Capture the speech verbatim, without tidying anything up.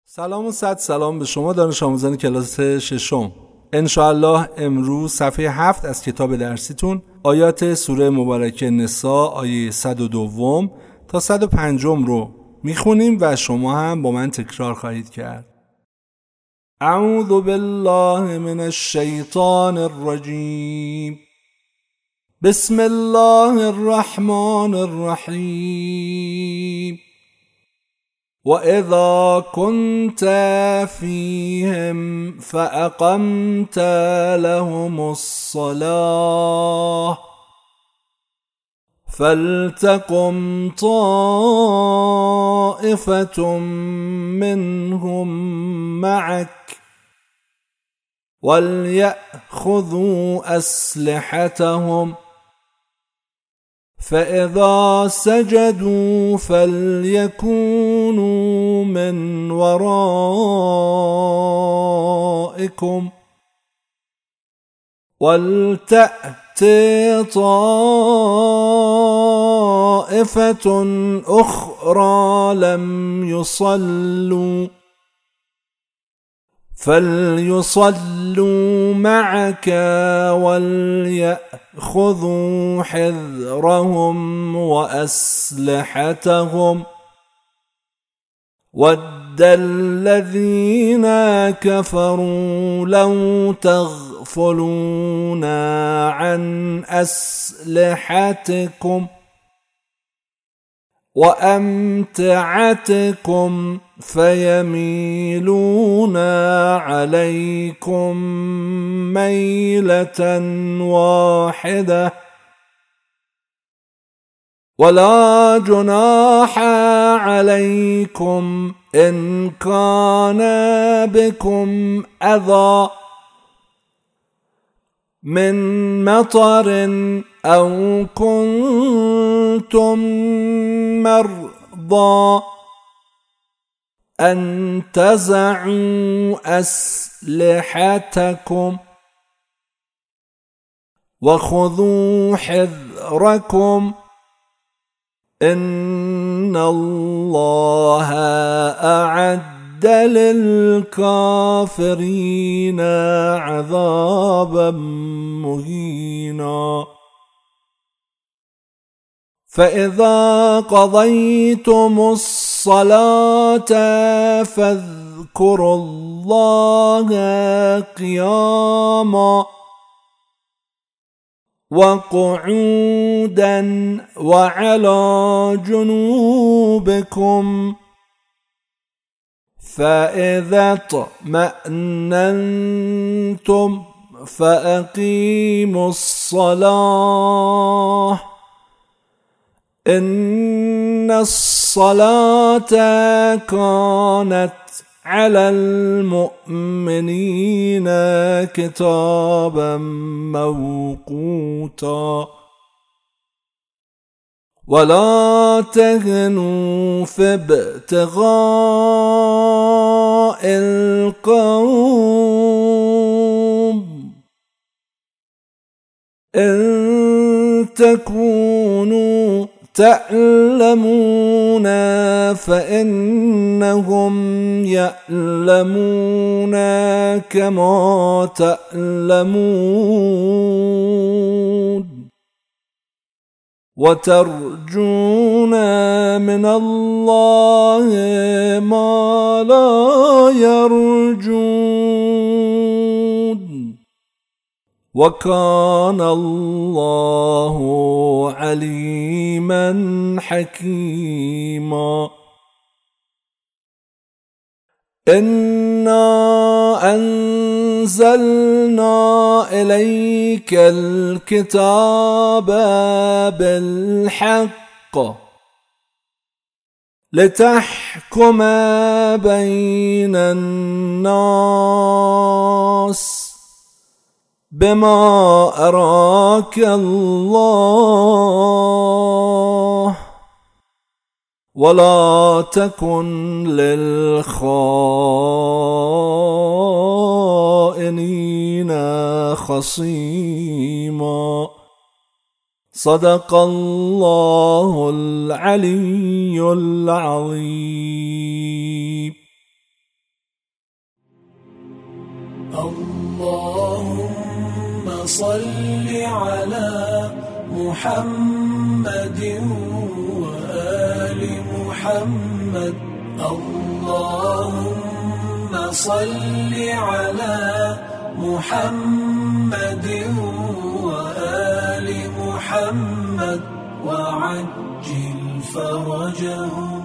سلام و صد سلام به شما دانش آموزان کلاس ششم. انشاءالله امروز صفحه هفت از کتاب درسیتون آیات سوره مبارکه نساء آیه صد و دو تا صد و پنج رو میخونیم و شما هم با من تکرار خواهید کرد. اعوذ بالله من الشیطان الرجیم. بسم الله الرحمن الرحیم. وَإِذَا كُنْتَ فِيهِمْ فَأَقَمْتَ لَهُمُ الصَّلَاةَ فَلْتَقُمْ طَائِفَةٌ مِّنْهُمْ مَعَكَ وَلْيَأْخُذُوا أَسْلِحَتَهُمْ فَإِذَا سَجَدُوا فَلْيَكُونُوا مِنْ وَرَائِكُمْ وَلْتَأْتِ طَائِفَةٌ أُخْرَى لَمْ يُصَلُّوا فَلْيُصَلُّوا مَعَكَ وَلْيَأْخُذُوا حِذْرَهُمْ وَأَسْلِحَتَهُمْ وَدَّ الَّذِينَ كَفَرُوا لَوْ تَغْفُلُونَ عَنْ أَسْلِحَتِكُمْ وَأَمْتِعَتِكُمْ فَيَمِيلُونَ عَلَيْكُمْ مَيْلَةً وَاحِدَةً وَلَا جُنَاحَ عَلَيْكُمْ إِنْ كَانَ بِكُمْ أَذًى مِّن مَّطَرٍ أَوْ كُنتُم مَّرْضَىٰ أَن تَضَعُوا أَسْلِحَتَكُمْ وَخُذُوا حِذْرَكُمْ إِنَّ اللَّهَ أَعَدَّ لِلْكَافِرِينَ عَذَابًا مُهِينًا. فَإِذَا قَضَيْتُمُ الصَّلَاةَ فَاذْكُرُوا اللَّهَ قِيَامًا وَقُعُودًا وَعَلَى جُنُوبِكُمْ فَإِذَا اطْمَأْنَنْتُمْ فَأَقِيمُوا الصَّلَاةَ إِنَّ الصَّلَاةَ كَانَتْ عَلَى الْمُؤْمِنِينَ كِتَابًا مَّوْقُوتًا. وَلَا تَهِنُوا فِي ابْتِغَاءِ الْقَوْمِ إِن تَكُونُوا تَعْلَمُونَ فَإِنَّهُمْ يَعْلَمُونَ كَمَا تَعْلَمُونَ وَتَرْجُونَ مِنَ اللَّهِ مَا لَا يَرْجُونَ وَكَانَ اللَّهُ عَلِيمًا حَكِيمًا. إِنَّا أَنزَلْنَا إِلَيْكَ الْكِتَابَ بِالْحَقِّ لِتَحْكُمَ بَيْنَ النَّاسِ بِمَا أَرَاكَ اللَّهُ وَلَا تَكُنْ لِلْخَائِنِينَ خَصِيمًا. صدق الله العلي العظيم. اللهم صل على محمد وآل محمد. اللهم صل على محمد وآل محمد وعجل فرجهم.